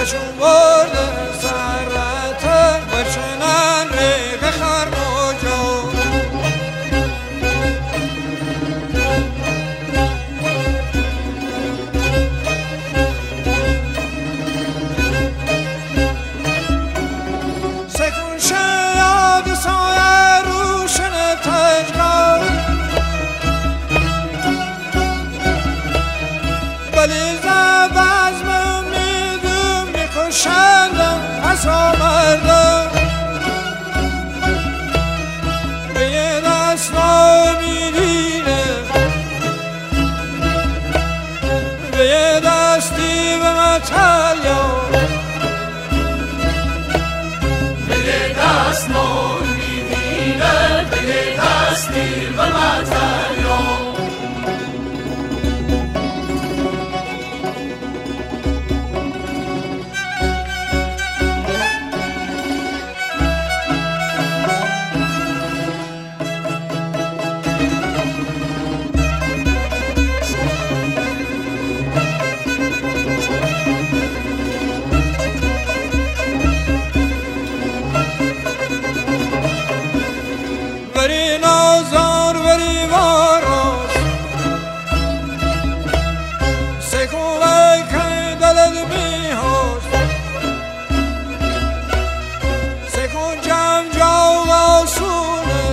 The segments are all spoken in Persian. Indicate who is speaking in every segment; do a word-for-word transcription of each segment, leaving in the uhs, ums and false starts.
Speaker 1: چون برده سرته برچنن ریغ خرموجو سکون شیاد سایه روشن تجگاه ولی زبزم امیدم میکشندم پس آمردم به یه دست ناامیدینه به یه دستی به متلیا
Speaker 2: به یه دست ناامیدینه به یه دستی به متلیا
Speaker 1: وری نازار وری واراس سکون وی که دلد میهاست سکون جم جو آسونه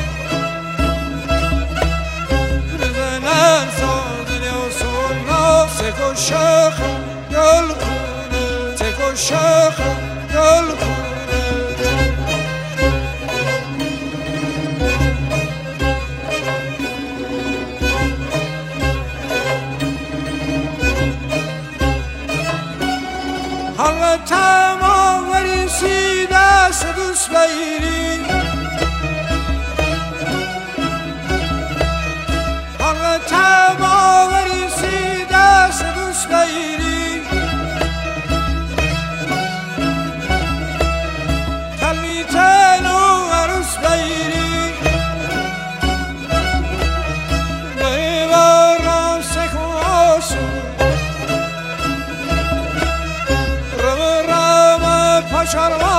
Speaker 1: بزنن سازن آسون را سکون شخ گل کنه سکون شخ گل کنه حالا تمام وریسی دست دوست بگیری حالا تمام وریسی دست دوست بگیری کلمی تنو عروس بگیری بری بارم سکون آسون پاشار